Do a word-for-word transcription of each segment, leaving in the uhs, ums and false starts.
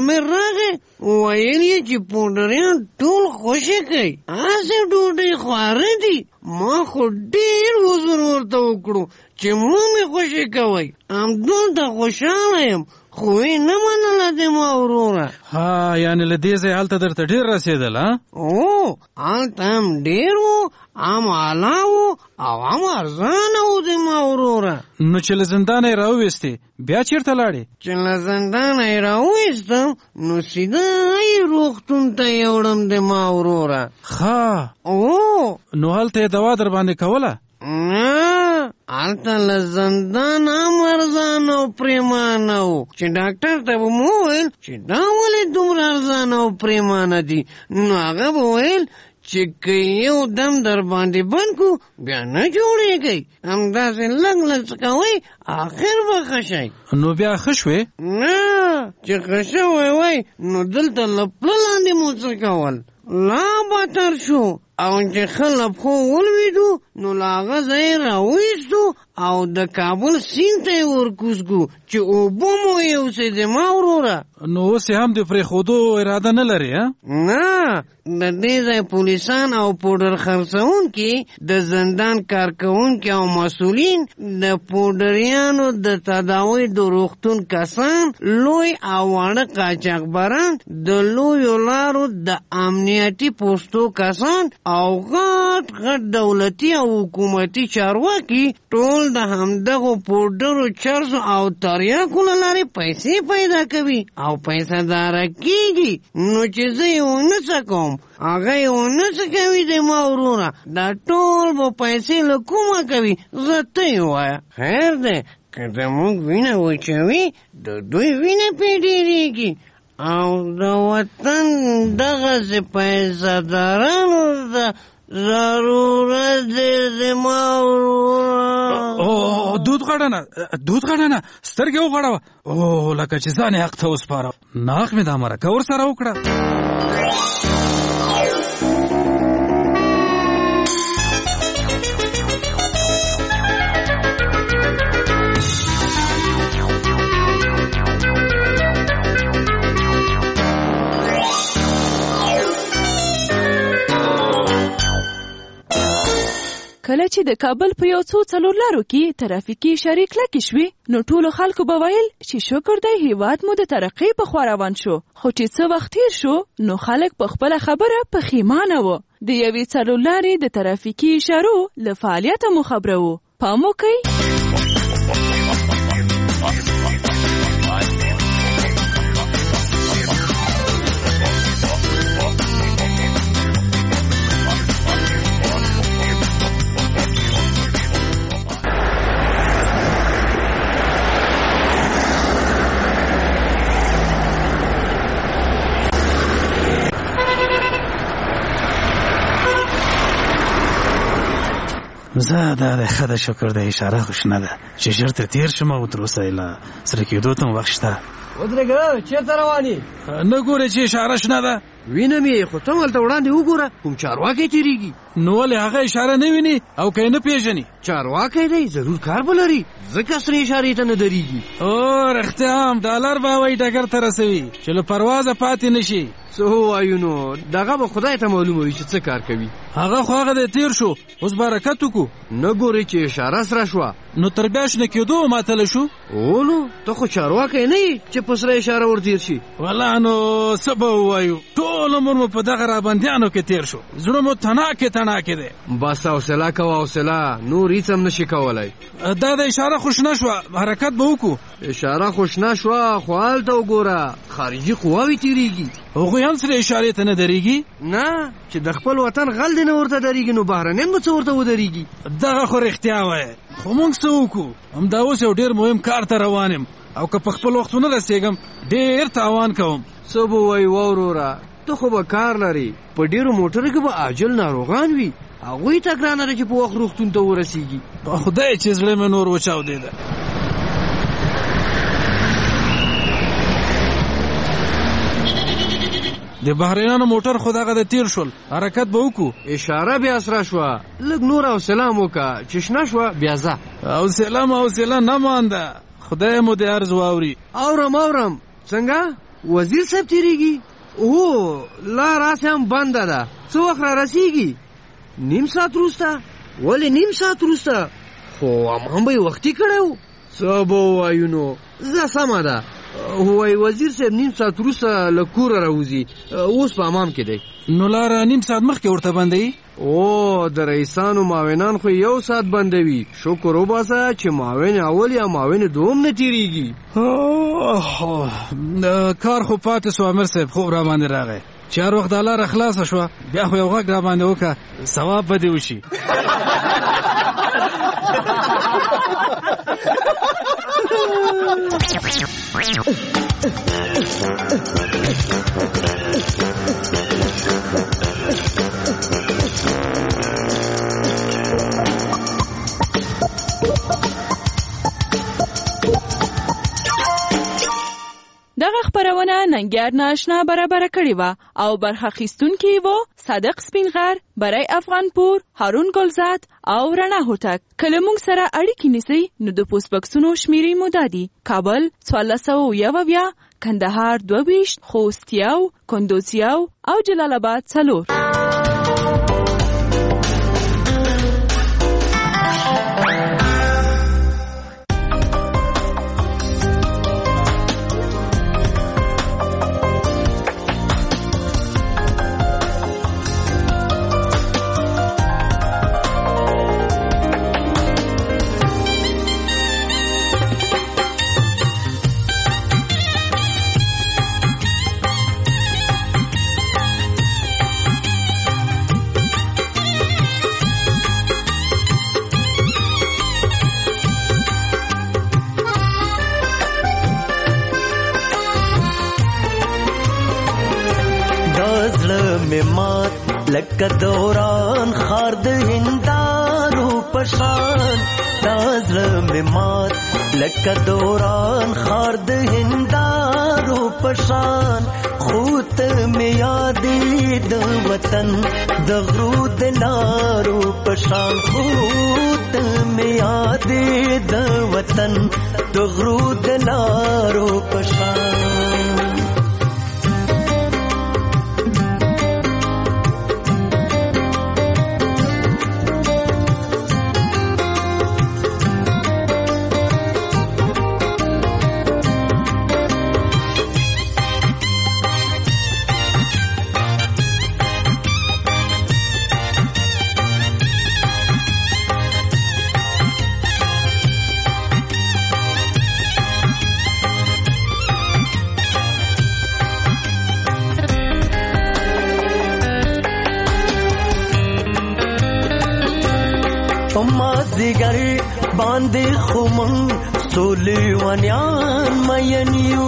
امیر راغی ویل یې چې پوډریان ټول خوشې کوي هسې ډوډۍ خواره دي ما خو ډېر حضور ورته وکړو چې مو مې خوشې کوئ همدلته خوشحاله یم خو یې نه منله د ما وروره. ها یعنې له دې ځای هلته درته ډېر رسېدل ها؟ او هلته هم ډېر و هم اعلی و او هم ارزانه و د ما وروره. نو چې له زندانه یې راوویستې بیا چېرته لاړې؟ چې له زندانه یې راوویستم نو سیده یې روغتون ته یې وړم د ما وروره. ښه او نو هلته یې دوا در باندې کوله؟ نه هلته له زندان هم ارزانه او پریمانه و چې ډاکټر ته به مو وویل چې دا ولې دومره ارزانه او پریمانه دي نو هغه به ویل چې که یو دم در باندې بند کو بیا نه جوړېږئ همداسې لږ لږ څه کوئ آخر به ښه شئ. نو بیا ښه شوې؟ نه چې ښه شوی وی نو دلته له پله لاندې مو څه کول لا بدتر شو او چې ښه له پښو ولوېدو نو له هغه ځای یې راویستو او د کابل سیند ته یې ورکوز کړو چې اوبه مو یوسې د ما وروره. نو اوس یې هم د پرېښودو اراده نه لرې ها؟ نه د دې ځای پولیسان او پوډر خرڅونکي د زندان کارکوونکي او مسؤلین د پوډریانو د تداوۍ د روغتون کسان لوی او واړه قاچاقبران د لویو لارو د امنیتي پوستو کسان او غټ غټ دولتي او حکومتي چارواکي ټول د همدغو پوډرو چرسو او تریاکو له لارې پیسې پیدا کوي او پیسه داره کېږي. نو چې زه یې ونه څه کوم هغه یې ونه څه کوي د ما وروره دا ټول به پیسې له کومه کوي زه ته یې وایه. خیر دی که زموږ وینه وچوي د دوی وینه پې ډېرېږي او د وطن دغسې پیسه دارانو د ضرورت دی د ما وروره. او دود غړنه دود غړنه سترګې وغړوه او لکه چې ځان یې حق ته وسپاره ناک مې دا مرکه ورسره وکړه. کله چې د کابل په یو څو څلور لارو کې ترافیکي اشارې کلکې شوې نو ټولو خلکو به ویل چې شکر دی هېواد مو د ترقۍ په خوا روان شو خو چې څه وخت تېر شو نو خلک په خپله خبره پښیمانه وو. د یوې څلور لارې د ترافیکي اشارو له فعالیته مو خبره وو. پام وکئ زه دا د ښه د شکر د اشاره خوشنه ده چې ژر ترې تېر شم او تر اوسه یې له سره کېدو ته م وخت شته. ودرېږه چېرته روان یې؟ نه ګورې چې اشاره شنه ده؟ وینم یې خو ته هلته وړاندې وګوره کوم چارواکی تېرېږي. نو ولې هغه اشاره نه ویني او که یې نه پېژني؟ چارواکی دی ضرور کار به لري ځکه سرې اشارې ته نه درېږي. او رښتیا هم ډالر به هوایي ډګر ته رسوي چې له پروازه پاتې نه شي. څه ووایو نو دغه به خدای ته معلومه وي چې څه کار کوي. هغه خو هغه دی تېر شو اوس به حرکت وکړو. نه ګورې چې اشاره سره شوه نو تر بیا شنه کېدو ماتله شو. او نو ته خو چارواکی نه یې چې په سره اشاره ورتېر شي. والله نو څه به ووایو ټول عمر مو په دغه رابندیانو کې تېر شو زړه مو تناکې تناکې دی. بس حوصله کوه حوصله نور هېڅ هم نشي کولی. دا د اشاره خو شنه شوه حرکت به وکړو. اشاره خو شنه شوه خو هلته وګوره خارجي قواوې تېرېږي هغوی هم سره اشارې ته نه درېږي. نه چې د خپل وطن غل دې نه ورته درېږي نو بهرنیان به څه ورته ودرېږي. دغه خو رښتیا وایه خو موږ څه وکړو همدا اوس یو ډېر مهم کار ته روان یم او که په خپل وخت ونه رسېږم ډېر تاوان کوم. څه به وایي وروره ته خو به کار لرې په ډېرو موټرو کې به عاجل ناروغان وي هغوی ته ګرانه ده چې په وخت روغتون ته ورسېږي. په خدای چې زړه مې نور وچاودېده. د بهرنیانو موټر خو دغه د تېر شول حرکت به وکړو. اشاره بیا سره شوه لږ نور حوصله م وکړه چې شنه شوه بیا ځه. حوصله م حوصله نه مانده خدای مو دې عرض واوري. اورم اورم څنګه وزیر صاحب تیریږي؟ او لار هسې هم بنده ده. څه وخت را رسیږي؟ نیم ساعت وروسته. ولې نیم ساعت وروسته؟ خو امان به یې وختي کړی و. څه به ووایو نو؟ زه سمه ده. وایي وزیر صاحب نیم ساعت وروسته له کوره راوځي. اوس په امام کې دی. نو لاره نیم ساعت مخکې ورته بندوي؟ او د رئیسانو معاونان خو یو ساعت بندوي. شکر وباسه چې معاون اول یا معاون دوم نه تیریږي. کار خو پاتې سو. امیر صاحب خوب را باندې راغی چې هر وخت دا لاره خلاصه شوه بیا خو یو غږ را باندې وکړه ثواب به دې وشي. دغه خبرونه ننګیار ناشنا برابر کړی و او برخه اخیستونکي وو صادق سپینغر، برای افغانپور، هارون ګلزاد او رڼا هوتک. کله موږ سره اړیکې نیسئ نو د پوسټ بکسونو شمیرې مو دادي: کابل څوارلس سوه اویا اویا، کندهار دوه ویشت، خوست یو، کندوز یو او جلال آباد څلور. لکه دوران خار د هندارو پشان، دا زړه مې مات لکه دوران خار د هندارو پشان. خو ته مې یادې د وطن د غرو د لارو پشان، خو ته مې یادې د وطن د غرو د لارو پشان. مازیګر باندې خمن سولې ونیان مینیو،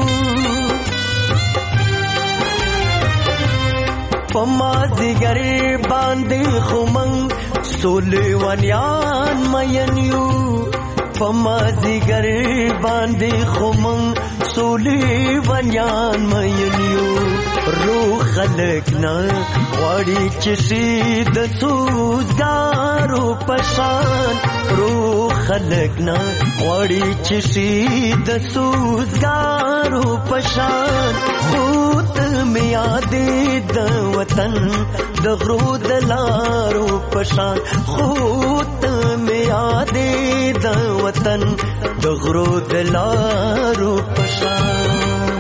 په مازیګر باندې خمن سولې ونیان مینیو، په مازیګر باندې خمن سولې ونیان مینیو. رو خلق نه غواړي چې شي د سوزګارو پشان، رو خلق نه غواړي چې شي د سوزګارو پشان. خو ته مې یادې د وطن د غرو د لارو پشان، خو ته مې یادې د وطن د غرو د لارو پشان.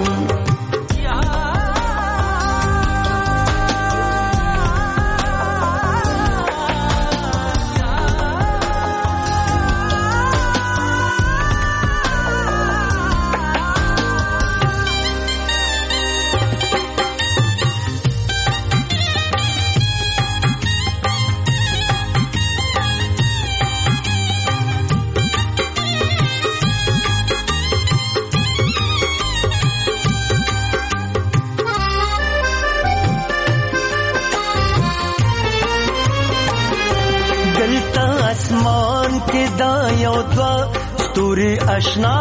اسمان کې دا یو دوا ستوري آشنا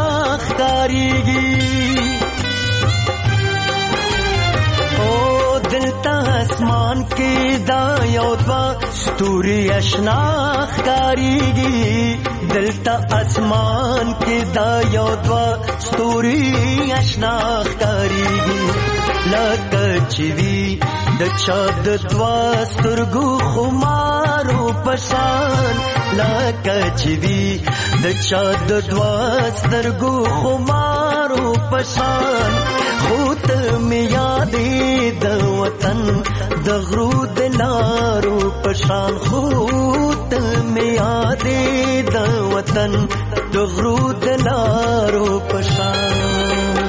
ښکاریږي، او دلته اسمان کې دا یو دوا ستوري آشنا ښکاریږي دلته اسمان کې دا یو دوا ستوري آشنا ښکاریږي لکه چې وي د چا د دوا سترګو خمارو پشان لکه چې وي د چا د دوا سترګو خمارو پشان خو ته مې یادې د وطن د غرو د لارو پشان خو ته مې یادې د وطن د غرو د لارو پشان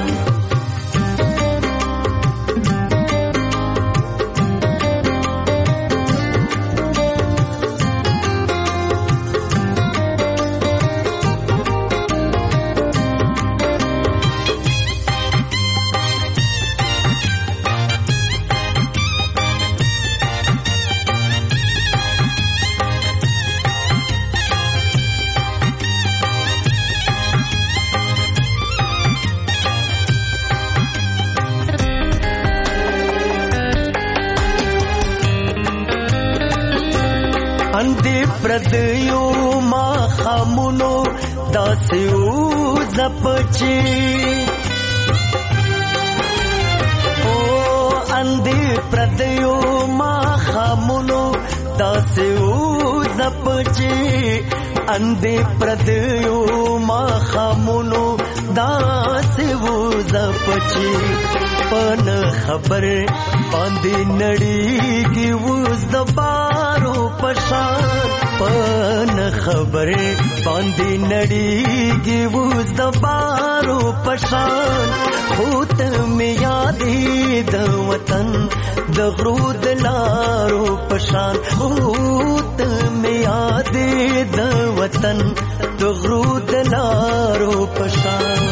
اندې پردیو ما خامونو داسې وځپچې او اندې پردیو ما خامونو داسې وځپچې اندې پردیو ما خامونو داسې وځپچې پن خبر باندې نړیږي اوس د بارو پشان پن خبر باندې نړیږي اوس د بارو پشان خو ته مې یادې د وطن د غرو د لارو پشان خو ته مې یادې د وطن د غرو د لارو پشان